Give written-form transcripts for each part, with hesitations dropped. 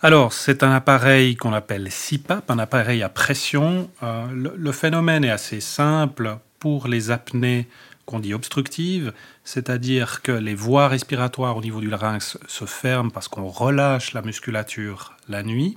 Alors, c'est un appareil qu'on appelle CPAP, un appareil à pression. Le phénomène est assez simple pour les apnées qu'on dit obstructives, c'est-à-dire que les voies respiratoires au niveau du larynx se ferment parce qu'on relâche la musculature la nuit.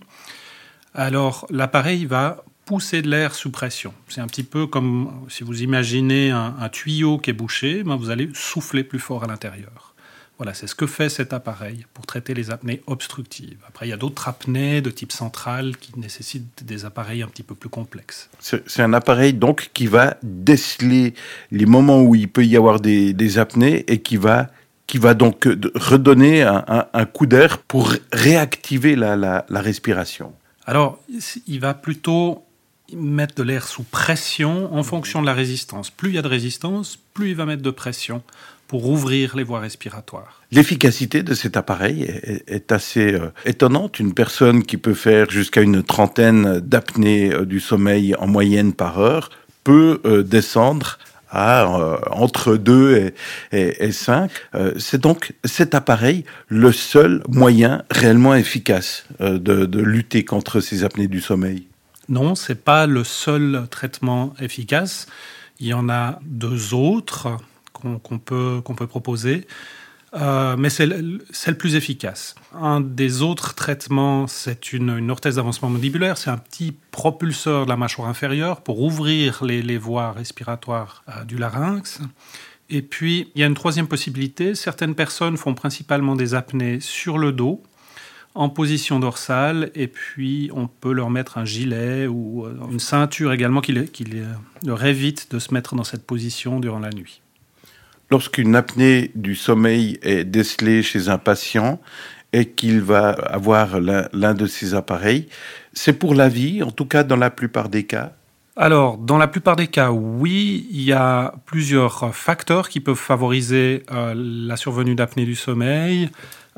Alors, l'appareil va pousser de l'air sous pression. C'est un petit peu comme si vous imaginez un tuyau qui est bouché, vous allez souffler plus fort à l'intérieur. Voilà, c'est ce que fait cet appareil pour traiter les apnées obstructives. Après, il y a d'autres apnées de type central qui nécessitent des appareils un petit peu plus complexes. C'est un appareil donc qui va déceler les moments où il peut y avoir des apnées et qui va donc redonner un coup d'air pour réactiver la respiration. Alors, il va plutôt mettre de l'air sous pression en fonction de la résistance. Plus il y a de résistance, plus il va mettre de pression pour ouvrir les voies respiratoires. L'efficacité de cet appareil est assez étonnante. Une personne qui peut faire jusqu'à une 30aine d'apnées du sommeil en moyenne par heure peut descendre à entre 2 et 5. C'est donc cet appareil le seul moyen réellement efficace de lutter contre ces apnées du sommeil. Non, ce n'est pas le seul traitement efficace. Il y en a 2 autres qu'on peut proposer, mais c'est le plus efficace. Un des autres traitements, c'est une orthèse d'avancement mandibulaire. C'est un petit propulseur de la mâchoire inférieure pour ouvrir les voies respiratoires du larynx. Et puis, il y a une 3e possibilité. Certaines personnes font principalement des apnées sur le dos, en position dorsale, et puis on peut leur mettre un gilet ou une ceinture également qui leur évite de se mettre dans cette position durant la nuit. Lorsqu'une apnée du sommeil est décelée chez un patient et qu'il va avoir l'un de ces appareils, c'est pour la vie, en tout cas dans la plupart des cas? Alors, dans la plupart des cas, oui, il y a plusieurs facteurs qui peuvent favoriser la survenue d'apnée du sommeil,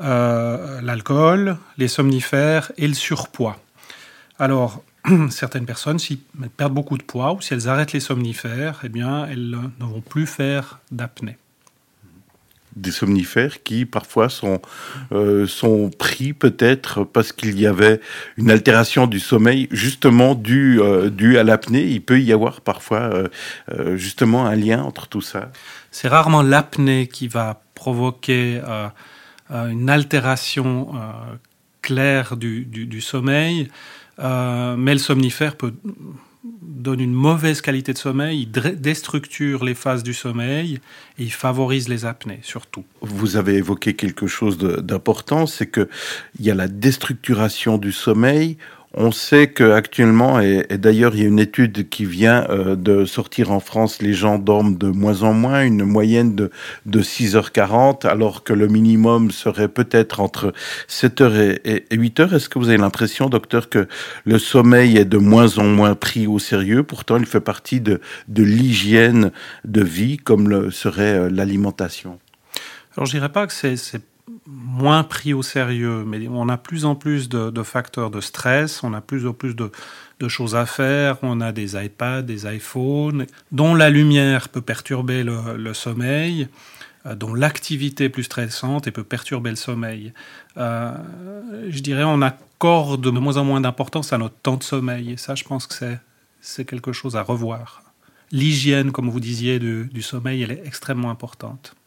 l'alcool, les somnifères et le surpoids. Alors, certaines personnes, si elles perdent beaucoup de poids ou si elles arrêtent les somnifères, eh bien, elles ne vont plus faire d'apnée. Des somnifères qui parfois sont pris peut-être parce qu'il y avait une altération du sommeil justement due à l'apnée. Il peut y avoir parfois justement un lien entre tout ça. C'est rarement l'apnée qui va provoquer une altération claire du sommeil, mais le somnifère donne une mauvaise qualité de sommeil, il déstructure les phases du sommeil et il favorise les apnées surtout. Vous avez évoqué quelque chose d'important, c'est qu'il y a la déstructuration du sommeil. On sait qu'actuellement, et d'ailleurs il y a une étude qui vient de sortir en France, les gens dorment de moins en moins, une moyenne de 6h40, alors que le minimum serait peut-être entre 7h et 8h. Est-ce que vous avez l'impression, docteur, que le sommeil est de moins en moins pris au sérieux? Pourtant, il fait partie de l'hygiène de vie, comme le serait l'alimentation. Alors je dirais pas que c'est moins pris au sérieux, mais on a plus en plus de facteurs de stress, on a plus en plus de choses à faire, on a des iPads, des iPhones, dont la lumière peut perturber le sommeil, dont l'activité est plus stressante et peut perturber le sommeil. Je dirais on accorde de moins en moins d'importance à notre temps de sommeil, et ça je pense que c'est quelque chose à revoir. L'hygiène, comme vous disiez, du sommeil, elle est extrêmement importante.